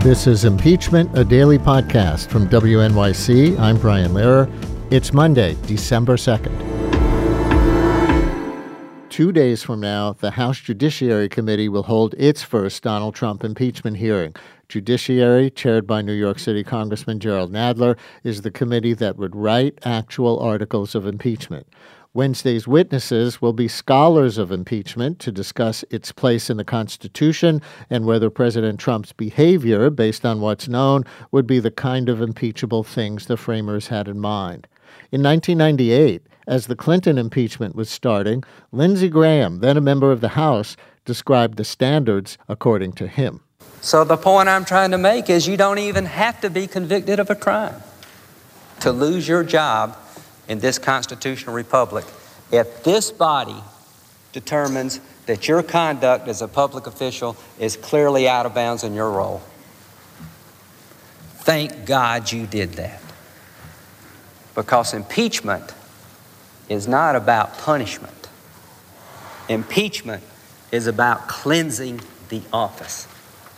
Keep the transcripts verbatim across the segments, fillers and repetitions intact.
This is Impeachment, a daily podcast from W N Y C. I'm Brian Lehrer. It's Monday, December second. Two days from now, the House Judiciary Committee will hold its first Donald Trump impeachment hearing. Judiciary, chaired by New York City Congressman Jerrold Nadler, is the committee that would write actual articles of impeachment. Wednesday's witnesses will be scholars of impeachment to discuss its place in the Constitution and whether President Trump's behavior, based on what's known, would be the kind of impeachable things the framers had in mind. In nineteen ninety-eight, as the Clinton impeachment was starting, Lindsey Graham, then a member of the House, described the standards according to him. So the point I'm trying to make is you don't even have to be convicted of a crime to lose your job in this constitutional republic if this body determines that your conduct as a public official is clearly out of bounds in your role. Thank God you did that. Because impeachment is not about punishment. Impeachment is about cleansing the office.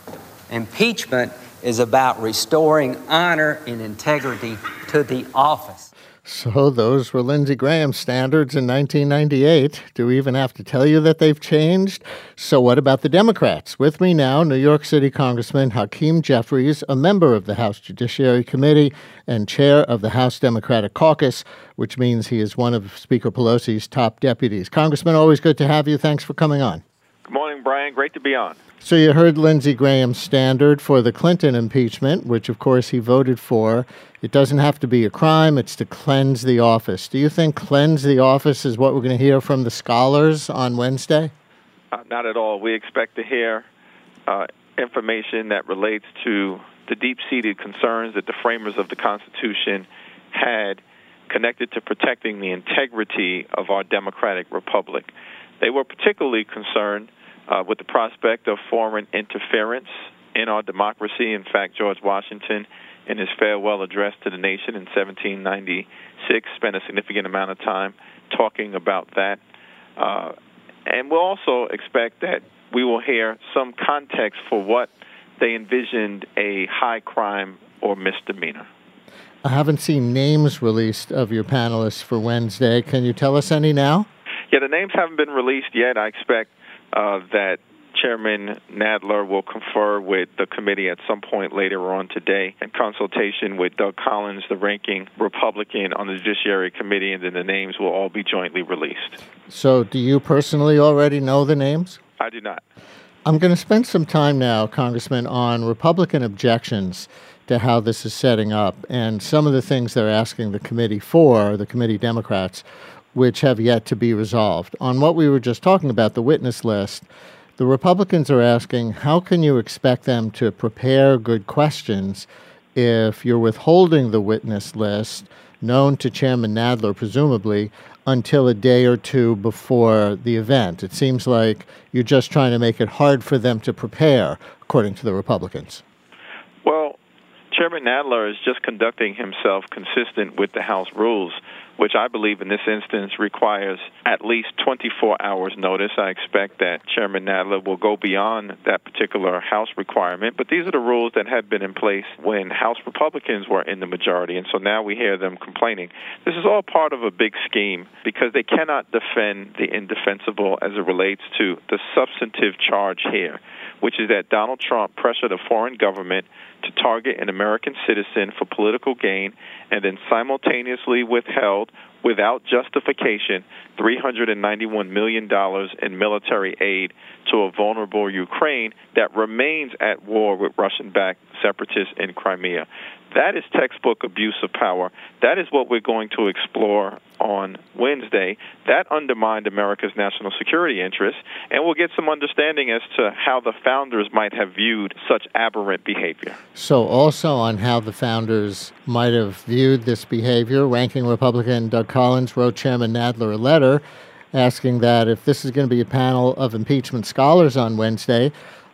Impeachment is about restoring honor and integrity to the office. So those were Lindsey Graham's standards in nineteen ninety-eight. Do we even have to tell you that they've changed? So what about the Democrats? With me now, New York City Congressman Hakeem Jeffries, a member of the House Judiciary Committee and chair of the House Democratic Caucus, which means he is one of Speaker Pelosi's top deputies. Congressman, always good to have you. Thanks for coming on. Good morning, Brian. Great to be on. So you heard Lindsey Graham's standard for the Clinton impeachment, which, of course, he voted for. It doesn't have to be a crime. It's to cleanse the office. Do you think cleanse the office is what we're going to hear from the scholars on Wednesday? Uh, not at all. We expect to hear uh, information that relates to the deep-seated concerns that the framers of the Constitution had connected to protecting the integrity of our democratic republic. They were particularly concerned uh, with the prospect of foreign interference in our democracy. In fact, George Washington, in his farewell address to the nation in seventeen ninety-six, spent a significant amount of time talking about that. Uh, and we'll also expect that we will hear some context for what they envisioned a high crime or misdemeanor. I haven't seen names released of your panelists for Wednesday. Can you tell us any now? Yeah, the names haven't been released yet. I expect uh, that Chairman Nadler will confer with the committee at some point later on today in consultation with Doug Collins, the ranking Republican on the Judiciary Committee, and then the names will all be jointly released. So do you personally already know the names? I do not. I'm going to spend some time now, Congressman, on Republican objections to how this is setting up and some of the things they're asking the committee for, the committee Democrats, which have yet to be resolved. On what we were just talking about, the witness list, the Republicans are asking, how can you expect them to prepare good questions if you're withholding the witness list, known to Chairman Nadler, presumably, until a day or two before the event? It seems like you're just trying to make it hard for them to prepare, according to the Republicans. Well, Chairman Nadler is just conducting himself consistent with the House rules, which I believe in this instance requires at least twenty-four hours notice. I expect that Chairman Nadler will go beyond that particular House requirement, but these are the rules that had been in place when House Republicans were in the majority, and so now we hear them complaining. This is all part of a big scheme because they cannot defend the indefensible as it relates to the substantive charge here, which is that Donald Trump pressured a foreign government to target an American citizen for political gain and then simultaneously withheld, without justification, three hundred ninety-one million dollars in military aid to a vulnerable Ukraine that remains at war with Russian-backed separatists in Crimea. That is textbook abuse of power. That is what we're going to explore on Wednesday. That undermined America's national security interests, and we'll get some understanding as to how the founders might have viewed such aberrant behavior. So also on how the founders might have viewed this behavior, ranking Republican Doug Collins wrote Chairman Nadler a letter asking that if this is going to be a panel of impeachment scholars on Wednesday,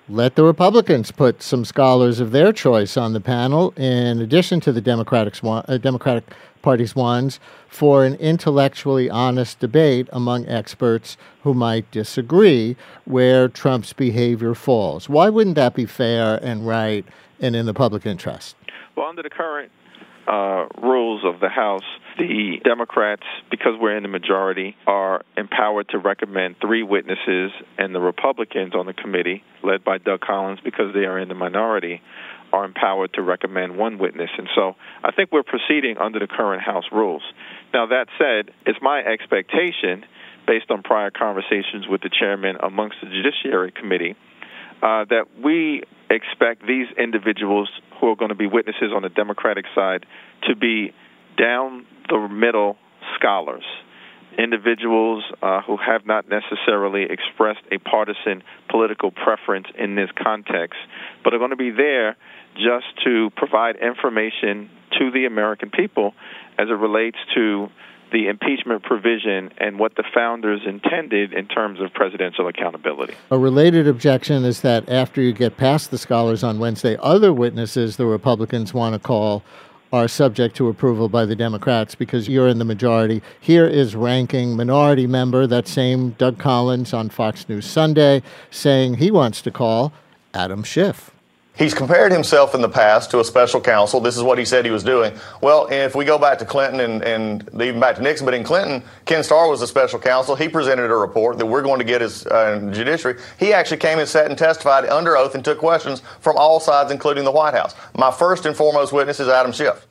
let the Republicans put some scholars of their choice on the panel, in addition to the Democratic, uh, Democratic Party's ones, for an intellectually honest debate among experts who might disagree where Trump's behavior falls. Why wouldn't that be fair and right and in the public interest? Well, under the current uh, rules of the House, the Democrats, because we're in the majority, are empowered to recommend three witnesses, and the Republicans on the committee, led by Doug Collins, because they are in the minority, are empowered to recommend one witness. And so I think we're proceeding under the current House rules. Now, that said, it's my expectation, based on prior conversations with the chairman amongst the Judiciary Committee, uh, that we expect these individuals who are going to be witnesses on the Democratic side to be down the middle scholars, individuals uh, who have not necessarily expressed a partisan political preference in this context, but are going to be there just to provide information to the American people as it relates to the impeachment provision and what the founders intended in terms of presidential accountability. A related objection is that after you get past the scholars on Wednesday, other witnesses the Republicans want to call are subject to approval by the Democrats because you're in the majority. Here is ranking minority member, that same Doug Collins on Fox News Sunday, saying he wants to call Adam Schiff. He's compared himself in the past to a special counsel. This is what he said he was doing. Well, if we go back to Clinton and, and even back to Nixon, but in Clinton, Ken Starr was a special counsel. He presented a report that we're going to get as uh, judiciary. He actually came and sat and testified under oath and took questions from all sides, including the White House. My first and foremost witness is Adam Schiff.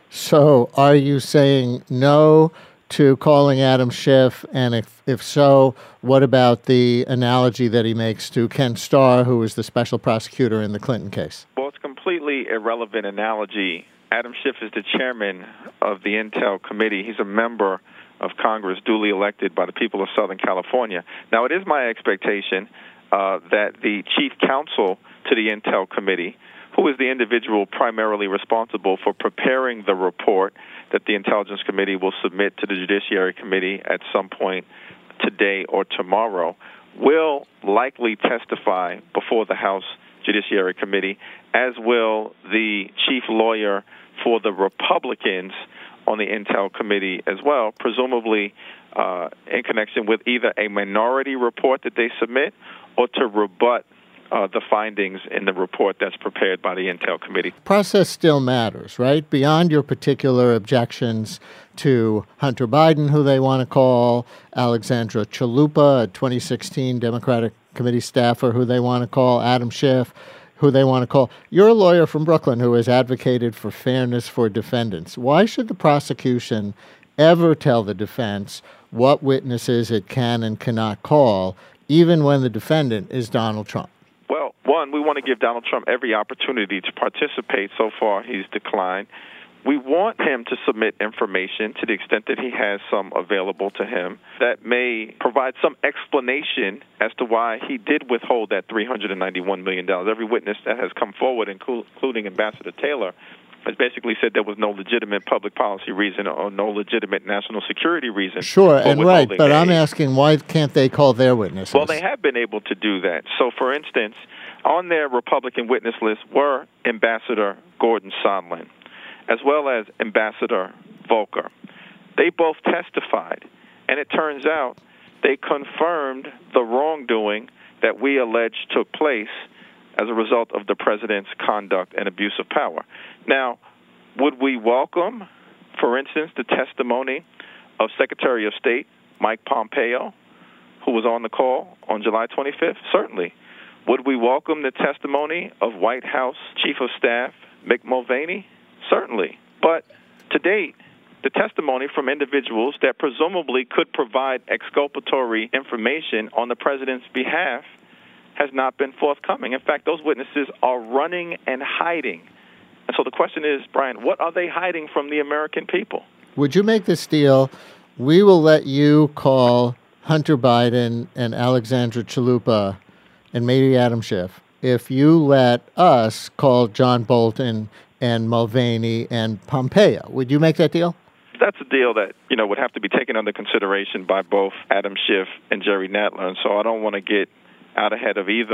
So are you saying no to calling Adam Schiff? And if, if so, what about the analogy that he makes to Ken Starr, who was the special prosecutor in the Clinton case? Well, it's a completely irrelevant analogy. Adam Schiff is the chairman of the Intel Committee. He's a member of Congress duly elected by the people of Southern California. Now, it is my expectation uh, that the chief counsel to the Intel Committee, who is the individual primarily responsible for preparing the report that the Intelligence Committee will submit to the Judiciary Committee at some point today or tomorrow, will likely testify before the House Judiciary Committee, as will the chief lawyer for the Republicans on the Intel Committee as well, presumably uh, in connection with either a minority report that they submit or to rebut Uh, the findings in the report that's prepared by the Intel Committee. Process still matters, right? Beyond your particular objections to Hunter Biden, who they want to call, Alexandra Chalupa, a twenty sixteen Democratic Committee staffer, who they want to call, Adam Schiff, who they want to call. You're a lawyer from Brooklyn who has advocated for fairness for defendants. Why should the prosecution ever tell the defense what witnesses it can and cannot call, even when the defendant is Donald Trump? Well, one, we want to give Donald Trump every opportunity to participate. So far, he's declined. We want him to submit information to the extent that he has some available to him that may provide some explanation as to why he did withhold that three hundred ninety-one million dollars. Every witness that has come forward, including Ambassador Taylor, has basically said there was no legitimate public policy reason or no legitimate national security reason. Sure, and right, but aid. I'm asking, why can't they call their witnesses? Well, they have been able to do that. So, for instance, on their Republican witness list were Ambassador Gordon Sondland, as well as Ambassador Volker. They both testified, and it turns out they confirmed the wrongdoing that we allege took place as a result of the president's conduct and abuse of power. Now, would we welcome, for instance, the testimony of Secretary of State Mike Pompeo, who was on the call on July twenty-fifth? Certainly. Would we welcome the testimony of White House Chief of Staff Mick Mulvaney? Certainly. But to date, the testimony from individuals that presumably could provide exculpatory information on the president's behalf has not been forthcoming. In fact, those witnesses are running and hiding. And so the question is, Brian, what are they hiding from the American people? Would you make this deal? We will let you call Hunter Biden and Alexandra Chalupa and maybe Adam Schiff if you let us call John Bolton and Mulvaney and Pompeo. Would you make that deal? That's a deal that, you know, would have to be taken under consideration by both Adam Schiff and Jerry Nadler. And so I don't want to get out ahead of either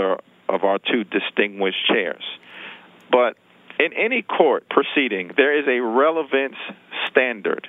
of our two distinguished chairs. But in any court proceeding, there is a relevance standard.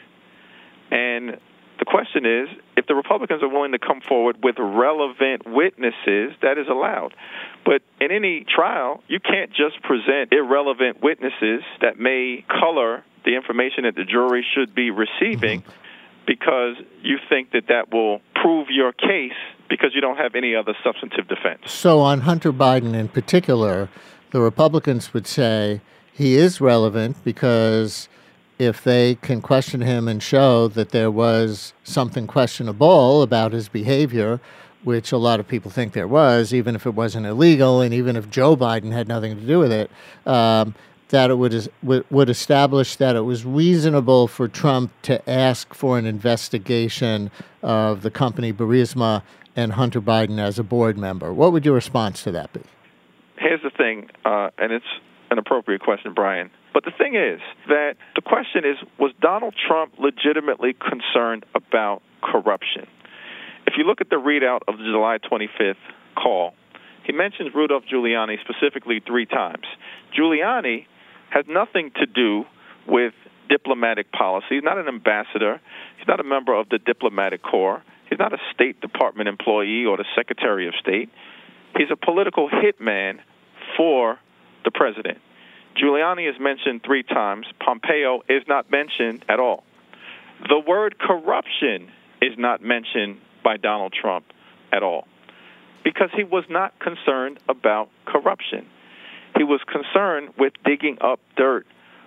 And the question is, if the Republicans are willing to come forward with relevant witnesses, that is allowed. But in any trial, you can't just present irrelevant witnesses that may color the information that the jury should be receiving mm-hmm. because you think that that will prove your case because you don't have any other substantive defense. So on Hunter Biden in particular, the Republicans would say he is relevant because if they can question him and show that there was something questionable about his behavior, which a lot of people think there was, even if it wasn't illegal and even if Joe Biden had nothing to do with it, um, that it would, would establish that it was reasonable for Trump to ask for an investigation of the company Burisma and Hunter Biden as a board member. What would your response to that be? Here's the thing, uh, and it's an appropriate question, Brian. But the thing is that the question is, was Donald Trump legitimately concerned about corruption? If you look at the readout of the July twenty-fifth call, he mentions Rudolph Giuliani specifically three times. Giuliani has nothing to do with diplomatic policy. He's not an ambassador. He's not a member of the diplomatic corps. He's not a State Department employee or the Secretary of State. He's a political hitman for the president. Giuliani is mentioned three times. Pompeo is not mentioned at all. The word corruption is not mentioned by Donald Trump at all because he was not concerned about corruption. He was concerned with digging up dirt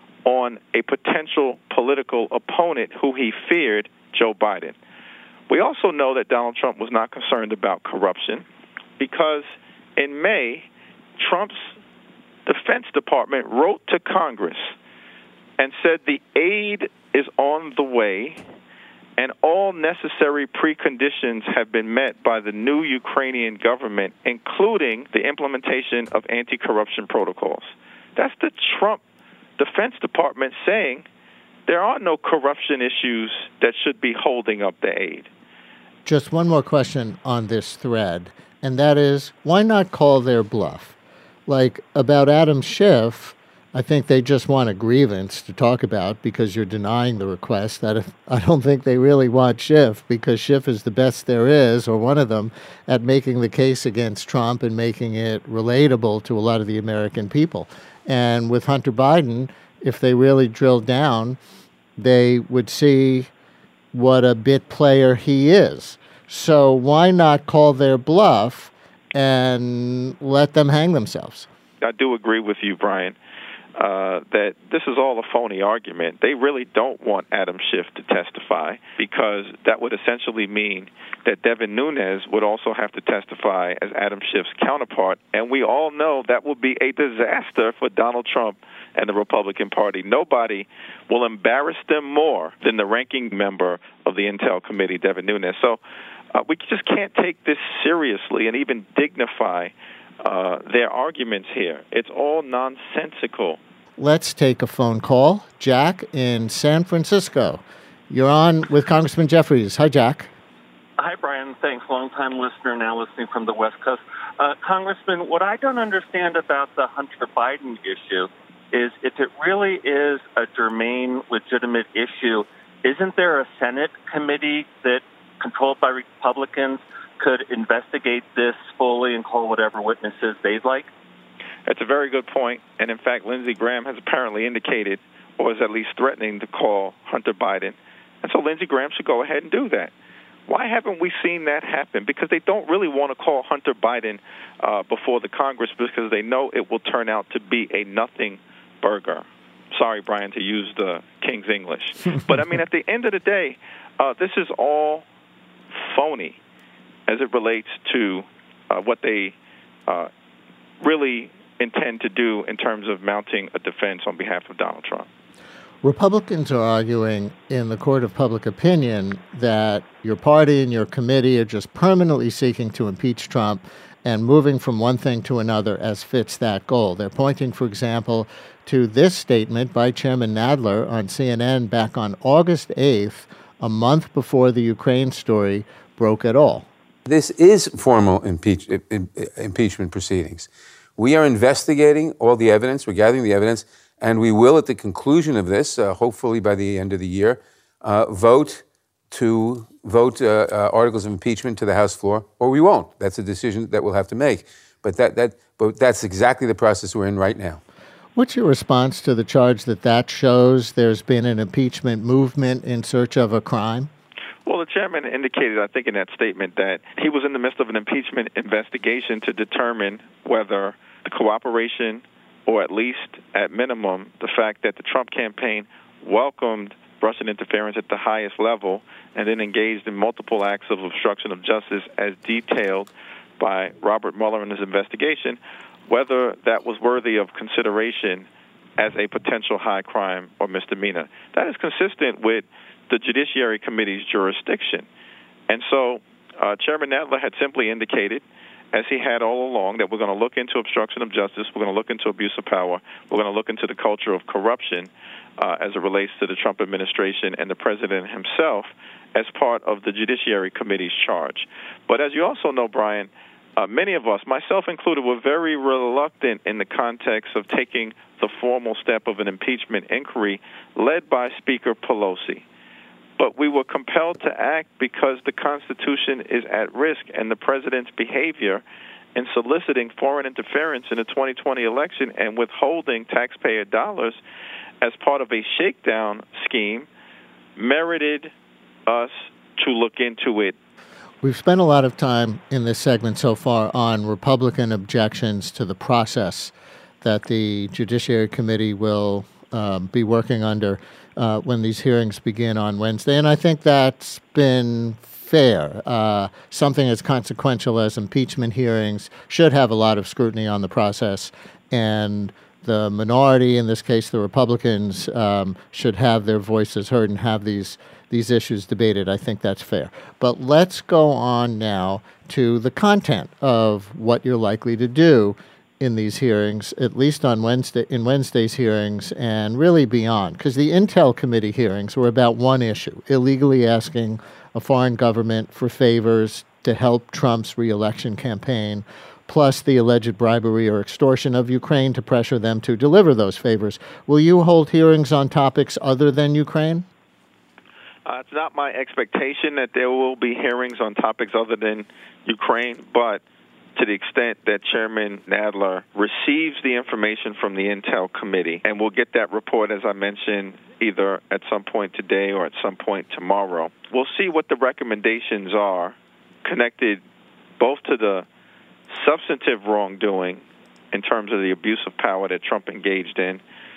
on a potential political opponent who he feared, Joe Biden. We also know that Donald Trump was not concerned about corruption because in May, Trump's Defense Department wrote to Congress and said the aid is on the way and all necessary preconditions have been met by the new Ukrainian government, including the implementation of anti-corruption protocols. That's the Trump Defense Department saying there are no corruption issues that should be holding up the aid. Just one more question on this thread, and that is, why not call their bluff? Like, about Adam Schiff, I think they just want a grievance to talk about because you're denying the request. I don't think they really want Schiff because Schiff is the best there is, or one of them, at making the case against Trump and making it relatable to a lot of the American people. And with Hunter Biden, if they really drilled down, they would see what a bit player he is. So why not call their bluff and let them hang themselves? I do agree with you, Brian, uh, that this is all a phony argument. They really don't want Adam Schiff to testify because that would essentially mean that Devin Nunes would also have to testify as Adam Schiff's counterpart, and we all know that would be a disaster for Donald Trump and the Republican Party. Nobody will embarrass them more than the ranking member of the Intel Committee, Devin Nunes. So Uh, we just can't take this seriously and even dignify uh, their arguments here. It's all nonsensical. Let's take a phone call. Jack in San Francisco. You're on with Congressman Jeffries. Hi, Jack. Hi, Brian. Thanks. Long-time listener, now listening from the West Coast. Uh, Congressman, what I don't understand about the Hunter Biden issue is if it really is a germane, legitimate issue, isn't there a Senate committee that controlled by Republicans could investigate this fully and call whatever witnesses they'd like? That's a very good point. And in fact, Lindsey Graham has apparently indicated, or is at least threatening to call Hunter Biden. And so Lindsey Graham should go ahead and do that. Why haven't we seen that happen? Because they don't really want to call Hunter Biden uh, before the Congress because they know it will turn out to be a nothing burger. Sorry, Brian, to use the King's English. But, I mean, at the end of the day, uh, this is all phony as it relates to uh, what they uh, really intend to do in terms of mounting a defense on behalf of Donald Trump. Republicans are arguing in the court of public opinion that your party and your committee are just permanently seeking to impeach Trump and moving from one thing to another as fits that goal. They're pointing, for example, to this statement by Chairman Nadler on C N N back on August eighth, a month before the Ukraine story broke at all. This is formal impeach, impeachment proceedings. We are investigating all the evidence, we're gathering the evidence, and we will, at the conclusion of this, uh, hopefully by the end of the year, uh, vote to vote uh, uh, articles of impeachment to the House floor, or we won't. That's a decision that we'll have to make. But that that but that's exactly the process we're in right now. What's your response to the charge that that shows there's been an impeachment movement in search of a crime? Well, the chairman indicated, I think, in that statement that he was in the midst of an impeachment investigation to determine whether the cooperation, or at least at minimum, the fact that the Trump campaign welcomed Russian interference at the highest level and then engaged in multiple acts of obstruction of justice as detailed by Robert Mueller in his investigation, whether that was worthy of consideration as a potential high crime or misdemeanor. That is consistent with the Judiciary Committee's jurisdiction. And so uh, Chairman Nadler had simply indicated, as he had all along, that we're going to look into obstruction of justice, we're going to look into abuse of power, we're going to look into the culture of corruption uh, as it relates to the Trump administration and the president himself as part of the Judiciary Committee's charge. But as you also know, Brian, uh, many of us, myself included, were very reluctant in the context of taking the formal step of an impeachment inquiry led by Speaker Pelosi. But we were compelled to act because the Constitution is at risk, and the president's behavior in soliciting foreign interference in the twenty twenty election and withholding taxpayer dollars as part of a shakedown scheme merited us to look into it. We've spent a lot of time in this segment so far on Republican objections to the process that the Judiciary Committee will um, be working under uh, when these hearings begin on Wednesday. And I think that's been fair. Uh, something as consequential as impeachment hearings should have a lot of scrutiny on the process, and the minority, in this case the Republicans, um, should have their voices heard and have these these issues debated. I think that's fair. But let's go on now to the content of what you're likely to do in these hearings, at least on Wednesday, in Wednesday's hearings, and really beyond. Because the Intel Committee hearings were about one issue: illegally asking a foreign government for favors to help Trump's reelection campaign, plus the alleged bribery or extortion of Ukraine to pressure them to deliver those favors. Will you hold hearings on topics other than Ukraine? Uh, it's not my expectation that there will be hearings on topics other than Ukraine, but to the extent that Chairman Nadler receives the information from the Intel Committee, and we'll get that report, as I mentioned, either at some point today or at some point tomorrow, we'll see what the recommendations are connected both to the substantive wrongdoing in terms of the abuse of power that Trump engaged in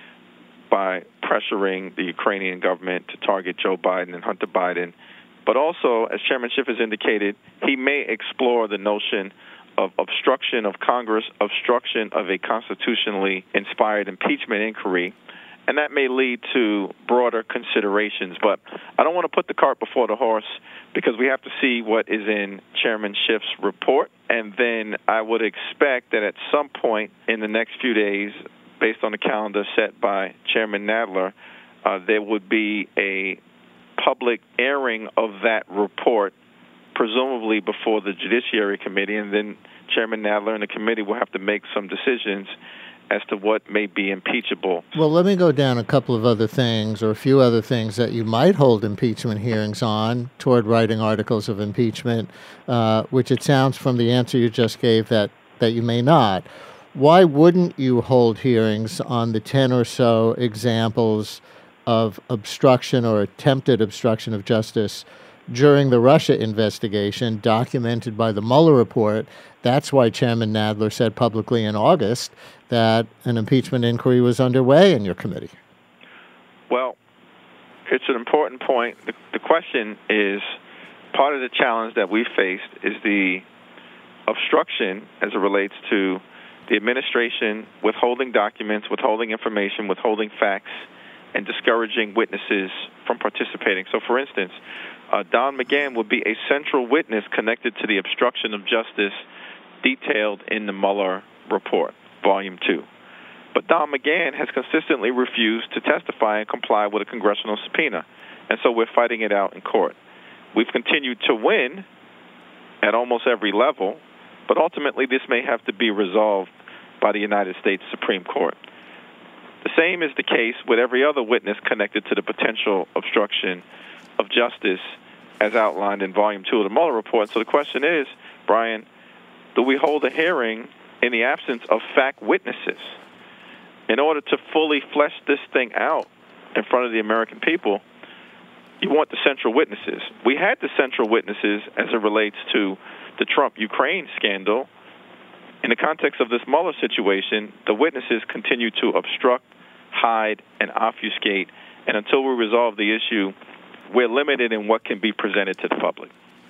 by pressuring the Ukrainian government to target Joe Biden and Hunter Biden. But also, as Chairman Schiff has indicated, he may explore the notion of obstruction of Congress, obstruction of a constitutionally inspired impeachment inquiry, and that may lead to broader considerations. But I don't want to put the cart before the horse, because we have to see what is in Chairman Schiff's report, and then I would expect that at some point in the next few days, based on the calendar set by Chairman Nadler, uh, there would be a public airing of that report, presumably before the Judiciary Committee, and then Chairman Nadler and the committee will have to make some decisions as to what may be impeachable. Well, let me go down a couple of other things, or a few other things that you might hold impeachment hearings on toward writing articles of impeachment, uh, which it sounds from the answer you just gave that, that you may not. Why wouldn't you hold hearings on the ten or so examples of obstruction or attempted obstruction of justice during the Russia investigation documented by the Mueller report? That's why Chairman Nadler said publicly in August that an impeachment inquiry was underway in your committee. Well, it's an important point. The, the question is, part of the challenge that we faced is the obstruction as it relates to the administration withholding documents, withholding information, withholding facts, and discouraging witnesses from participating. So, for instance, uh, Don McGahn would be a central witness connected to the obstruction of justice detailed in the Mueller report, Volume two. But Don McGahn has consistently refused to testify and comply with a congressional subpoena, and so we're fighting it out in court. We've continued to win at almost every level, but ultimately this may have to be resolved by the United States Supreme Court. The same is the case with every other witness connected to the potential obstruction of justice as outlined in Volume two of the Mueller report. So the question is, Brian, do we hold a hearing in the absence of fact witnesses in order to fully flesh this thing out in front of the American people? You want the central witnesses. We had the central witnesses as it relates to the Trump-Ukraine scandal. In the context of this Mueller situation, the witnesses continue to obstruct, hide, and obfuscate. And until we resolve the issue, we're limited in what can be presented to the public.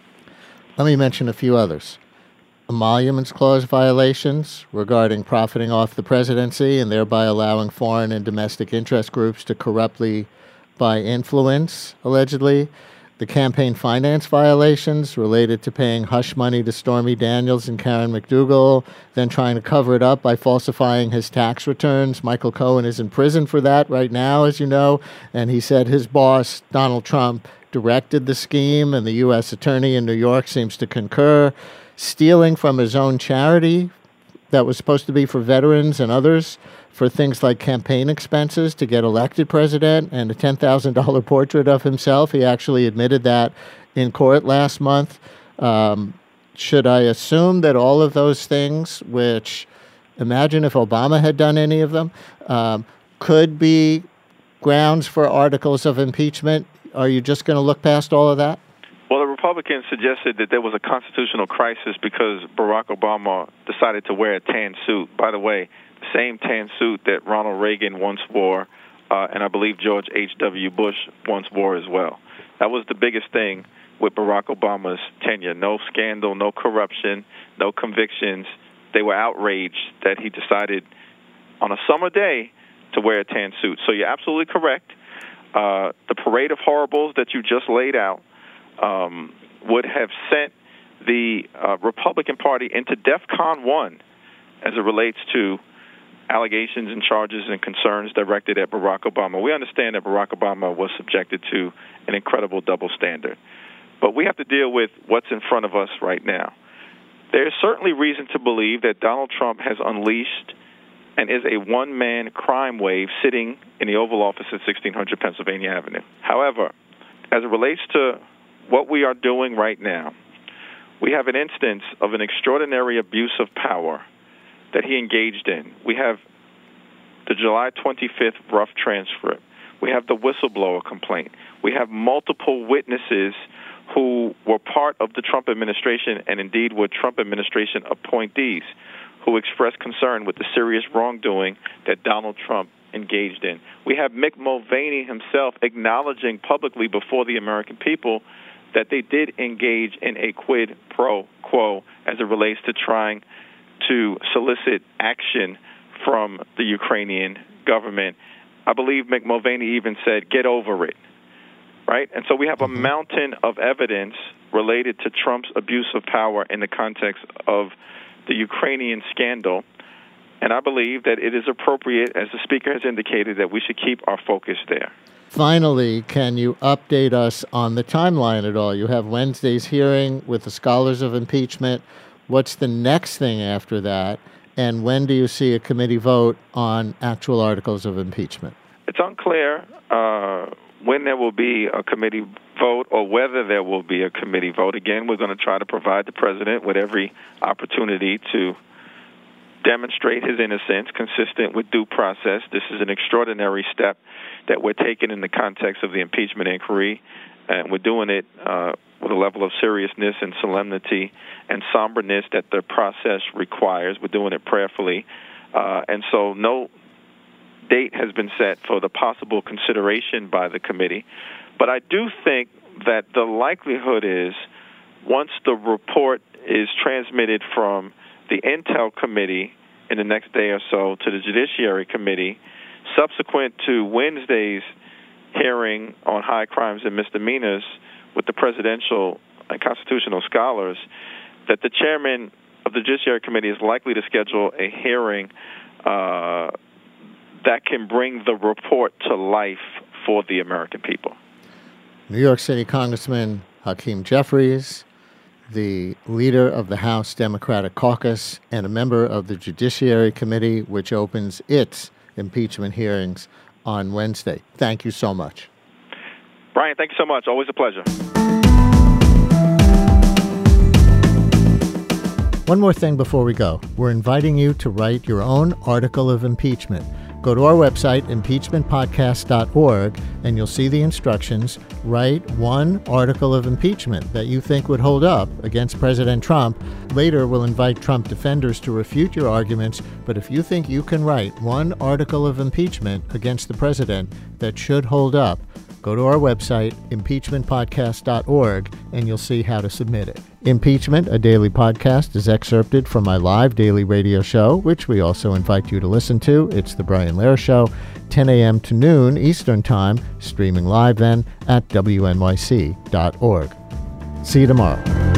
Let me mention a few others. Emoluments clause violations regarding profiting off the presidency and thereby allowing foreign and domestic interest groups to corruptly buy influence, allegedly. The campaign finance violations related to paying hush money to Stormy Daniels and Karen McDougal, then trying to cover it up by falsifying his tax returns. Michael Cohen is in prison for that right now, as you know, and he said his boss, Donald Trump, directed the scheme, and the U S attorney in New York seems to concur. Stealing from his own charity that was supposed to be for veterans and others for things like campaign expenses to get elected president, and a ten thousand dollars portrait of himself. He actually admitted that in court last month. Um, should I assume that all of those things, which imagine if Obama had done any of them, um, could be grounds for articles of impeachment? Are you just going to look past all of that? Well, the Republicans suggested that there was a constitutional crisis because Barack Obama decided to wear a tan suit. By the way, the same tan suit that Ronald Reagan once wore, uh, and I believe George H W Bush once wore as well. That was the biggest thing with Barack Obama's tenure. No scandal, no corruption, no convictions. They were outraged that he decided on a summer day to wear a tan suit. So you're absolutely correct. Uh, the parade of horribles that you just laid out Um, would have sent the uh, Republican Party into DEFCON one as it relates to allegations and charges and concerns directed at Barack Obama. We understand that Barack Obama was subjected to an incredible double standard, but we have to deal with what's in front of us right now. There's certainly reason to believe that Donald Trump has unleashed and is a one-man crime wave sitting in the Oval Office at sixteen hundred Pennsylvania Avenue. However, as it relates to what we are doing right now, we have an instance of an extraordinary abuse of power that he engaged in. We have the July twenty-fifth rough transcript. We have the whistleblower complaint. We have multiple witnesses who were part of the Trump administration and indeed were Trump administration appointees who expressed concern with the serious wrongdoing that Donald Trump engaged in. We have Mick Mulvaney himself acknowledging publicly before the American people that they did engage in a quid pro quo as it relates to trying to solicit action from the Ukrainian government. I believe Mick Mulvaney even said, get over it, right? And so we have a mountain of evidence related to Trump's abuse of power in the context of the Ukrainian scandal. And I believe that it is appropriate, as the Speaker has indicated, that we should keep our focus there. Finally, can you update us on the timeline at all? You have Wednesday's hearing with the scholars of impeachment. What's the next thing after that? And when do you see a committee vote on actual articles of impeachment? It's unclear uh, when there will be a committee vote or whether there will be a committee vote. Again, we're going to try to provide the president with every opportunity to demonstrate his innocence consistent with due process. This is an extraordinary step that we're taking in the context of the impeachment inquiry, and we're doing it uh, with a level of seriousness and solemnity and somberness that the process requires. We're doing it prayerfully, uh, and so no date has been set for the possible consideration by the committee. But I do think that the likelihood is once the report is transmitted from the Intel Committee in the next day or so to the Judiciary Committee, subsequent to Wednesday's hearing on high crimes and misdemeanors with the presidential and constitutional scholars, that the chairman of the Judiciary Committee is likely to schedule a hearing uh, that can bring the report to life for the American people. New York City Congressman Hakeem Jeffries, the leader of the House Democratic Caucus and a member of the Judiciary Committee, which opens its impeachment hearings on Wednesday. Thank you so much. Brian, thank you so much. Always a pleasure. One more thing before we go. We're inviting you to write your own article of impeachment. Go to our website, impeachment podcast dot org, and you'll see the instructions. Write one article of impeachment that you think would hold up against President Trump. Later, we'll invite Trump defenders to refute your arguments, but if you think you can write one article of impeachment against the president that should hold up, go to our website, impeachment podcast dot org, and you'll see how to submit it. Impeachment, a daily podcast, is excerpted from my live daily radio show, which we also invite you to listen to. It's The Brian Lehrer Show, ten a.m. to noon Eastern Time, streaming live then at W N Y C dot org. See you tomorrow.